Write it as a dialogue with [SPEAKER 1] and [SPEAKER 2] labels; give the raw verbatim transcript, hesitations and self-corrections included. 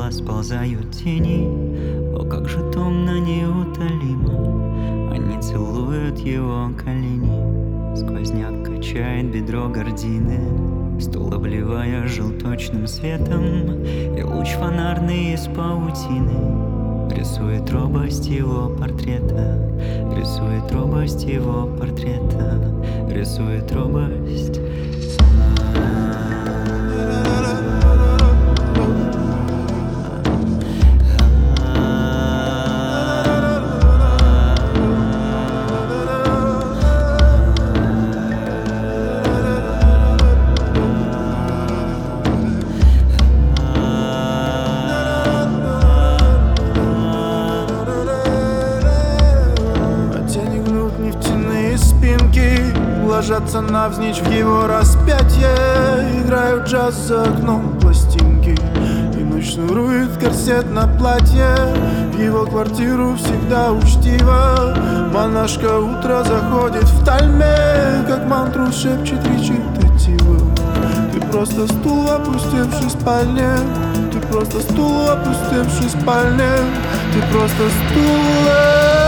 [SPEAKER 1] глаз сползают тени. О, как же томно, неутолимо они целуют его колени. Сквозняк качает бедро гордины, стул обливая желточным светом, и луч фонарный из паутины рисует робость его портрета, рисует робость его портрета, рисует робость.
[SPEAKER 2] Ложатся навзничь в его распятие, играют джаз за окном пластинки, и ночь шнурует корсет на платье. В его квартиру всегда учтиво монашка утро заходит в тальме, как мантру шепчет речитативы. Ты просто стул, опустевший в спальне, ты просто стул, опустевший в спальне, ты просто стул.